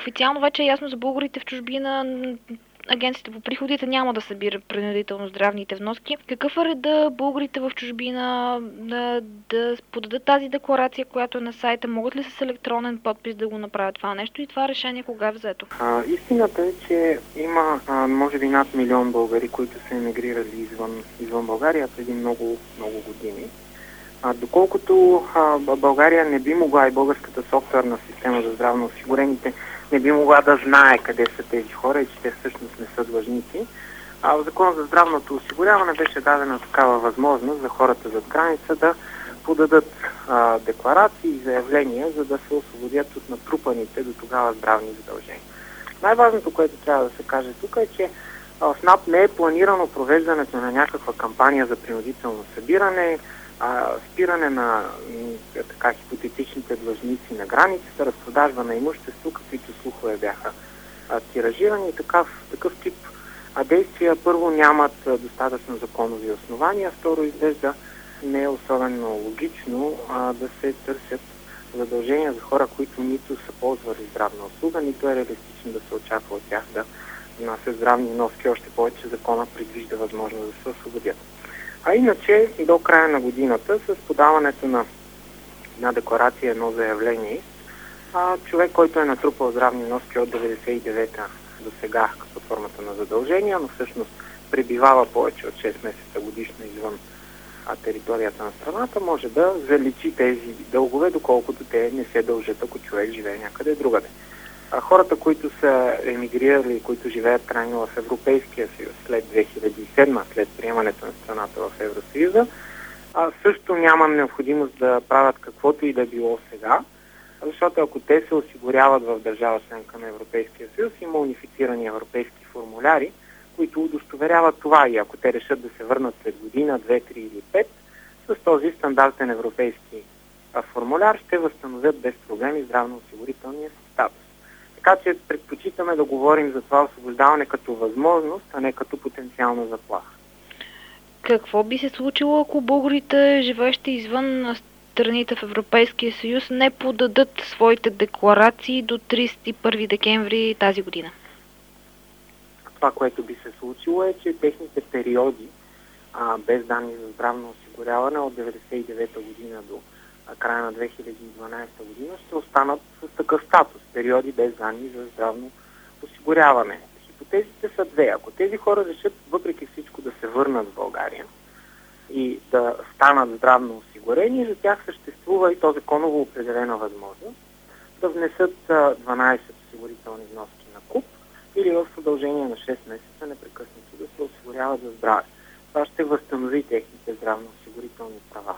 Официално вече е ясно за българите в чужбина. Агенцията по приходите няма да събира принудително здравните вноски. Какъв е реда българите в чужбина да подадат тази декларация, която е на сайта? Могат ли с електронен подпис да го направят това нещо и това решение кога е взето? Истината е, че има може би над 1 милион българи, които са емигрирали извън България преди много, много години. Доколкото България не би могла и българската софтуерна система за здравно осигурените не би могла да знае къде са тези хора и че те всъщност не са длъжници. В Закона за здравното осигуряване беше дадена такава възможност за хората зад граница да подадат декларации и заявления, за да се освободят от натрупаните до тогава здравни задължения. Най-важното, което трябва да се каже тук е, че в НАП не е планирано провеждането на някаква кампания за принудително събиране, спиране на така хипотетичните длъжници на границата, разпродажба на имущество, каквито слухове бяха тиражирани. Такъв тип действия първо нямат достатъчно законови основания, второ изглежда не е особено логично да се търсят задължения за хора, които нито са ползвали здравна услуга, нито е реалистично да се очаква от тях да внасят здравни вноски, още повече закона предвижда възможност да се освободят. А иначе до края на годината с подаването на декларация, едно заявление, човек, който е натрупал здравни вноски от 99-та до сега като формата на задължения, но всъщност пребивава повече от 6 месеца годишно извън територията на страната, може да заличи тези дългове, доколкото те не се дължат, ако човек живее някъде другаде. Хората, които са емигрирали, които живеят крайно в Европейския съюз след 2007, след приемането на страната в Евросъюза, също няма необходимост да правят каквото и да било сега, защото ако те се осигуряват в държава членка на Европейския съюз, има унифицирани европейски формуляри, които удостоверяват това и ако те решат да се върнат след година, 2, 3 или 5, с този стандартен европейски формуляр ще възстановят без проблеми здравноосигурителния си статус. Така че предпочитаме да говорим за това освобождаване като възможност, а не като потенциална заплаха. Какво би се случило, ако българите, живеещи извън страните в Европейския съюз, не подадат своите декларации до 31 декември тази година? Това, което би се случило е, че техните периоди без данни за здравно осигуряване от 1999 година до края на 2012 година ще останат с такъв статус. Периоди без данни за здравно осигуряване. Хипотезите са две. Ако тези хора решат въпреки всичко да се върнат в България и да станат здравно осигурени, за тях съществува и то законово определена възможност да внесат 12 осигурителни вноски на куп или в продължение на 6 месеца непрекъснато да се осигуряват за здраве. Това ще възстанови техните здравноосигурителни права.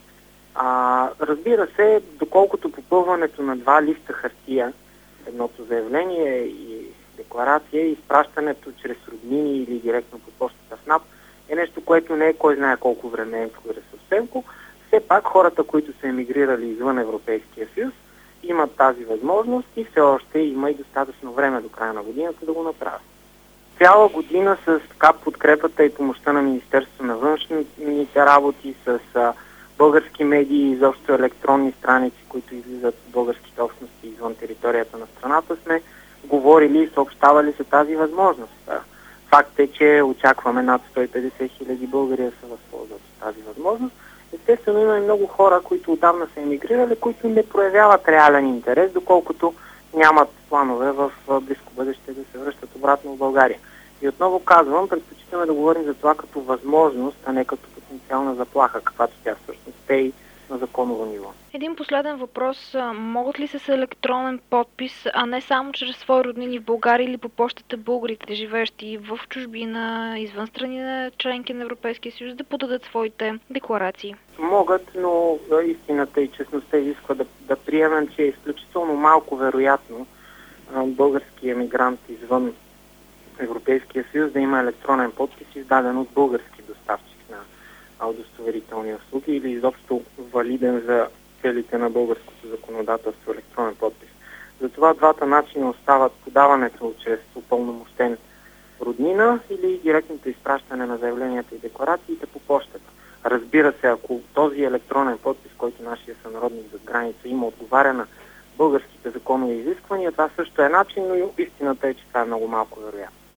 Разбира се, доколкото попълването на 2 листа хартия, едното заявление и декларация и изпращането чрез роднини или директно по почтата в НАП е нещо, което не е кой знае колко времеемко и ресурсемко, все пак хората, които са емигрирали извън Европейския съюз, имат тази възможност и все още има и достатъчно време до края на годината да го направят. Цяла година с подкрепата и помощта на Министерството на външните работи, с български медии и изобщо електронни страници, които излизат в българските общности извън територията на страната, сме говорили и съобщавали за тази възможност. Факт е, че очакваме над 150 хиляди българи да се възползват от тази възможност. Естествено, има и много хора, които отдавна са емигрирали, които не проявяват реален интерес, доколкото нямат планове в близко бъдеще да се връщат обратно в България. И отново казвам, предпочитаме да говорим за това като възможност, а не като потенциална заплаха, каквато тя всъщност е и на законово ниво. Един последен въпрос. Могат ли с електронен подпис, а не само чрез свои роднини в България или по почтата, българите, живеещи в чужбина, извън страни на членки на Европейския съюз, да подадат своите декларации? Могат, но истината и честността изисква да приемем, че е изключително малко вероятно български емигрант извън Европейския съюз да има електронен подпис, издаден от български доставчик на удостоверителни услуги или изобщо валиден за целите на българското законодателство електронен подпис. Затова двата начина остават подаването чрез упълномощен роднина или директното изпращане на заявленията и декларациите по почтата. Разбира се, ако този електронен подпис, който нашия сънародник зад граница има, отговаря на българските законови изисквания. Това също е начин, но истината е, че това е много малко вероятно.